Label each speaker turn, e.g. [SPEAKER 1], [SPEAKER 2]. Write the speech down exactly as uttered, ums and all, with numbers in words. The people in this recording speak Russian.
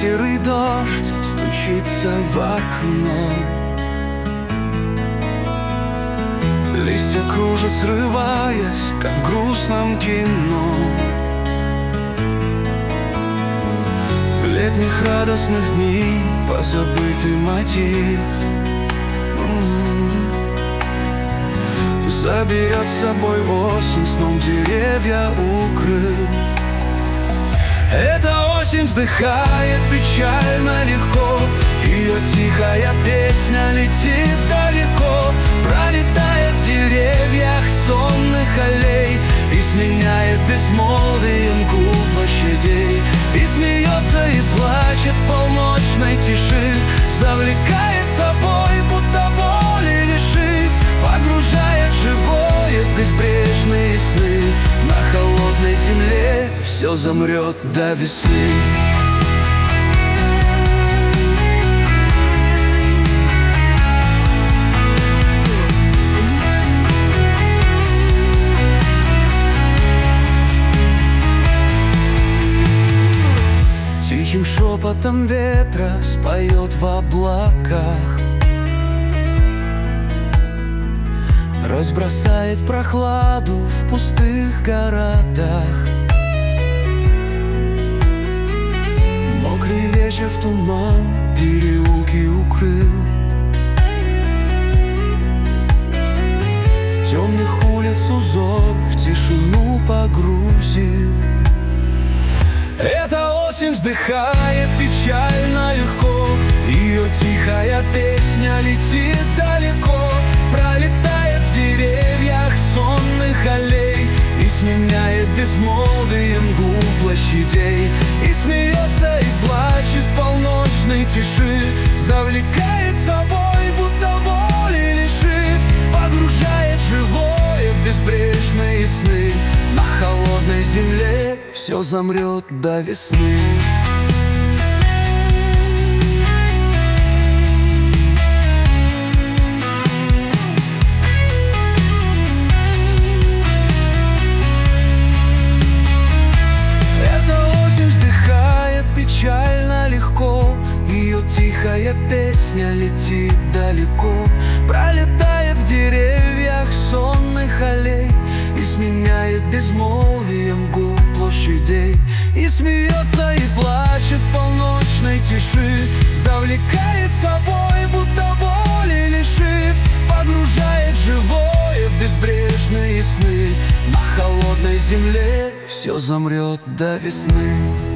[SPEAKER 1] серый дождь стучится в окно. Листья кружат, срываясь, как в грустном кино. Летних радостных дней позабытый мотив заберет с собой осень, сном деревья укрыв. Эта осень вздыхает печально легко, ее тихая песня летит далеко, пролетает в деревьях сонных аллей и сменяет безмолвием гул площадей. И смеется, и плачет в полночной тиши, завлекает собой, будто воли лишив, погружает живое в безбрежные сны. На холодной земле все замрет до весны. Тихим шепотом ветра споет в облаках, разбросает прохладу в пустых городах. Мокрый вечер в туман переулки укрыл, темных улиц узор в тишину погрузил. Эта осень вздыхает печально легко, ее тихая песня летит далеко, пролетает в деревьях сонных аллей и сменяет безмолвием гул площадей. И смеется, и плачет в полночной тиши, завлекает собой, будто воли лишив, погружает живое в безбрежные сны. На холодной земле все замрет до весны. Эта осень вздыхает печально легко, ее тихая песня летит далеко, пролетает в деревьях сонных аллей и сменяет безмолвием гул площадей. И смеется, и плачет в полночной тиши, завлекает собой, будто воли лишив, погружает живое в безбрежные сны. На холодной земле все замрет до весны.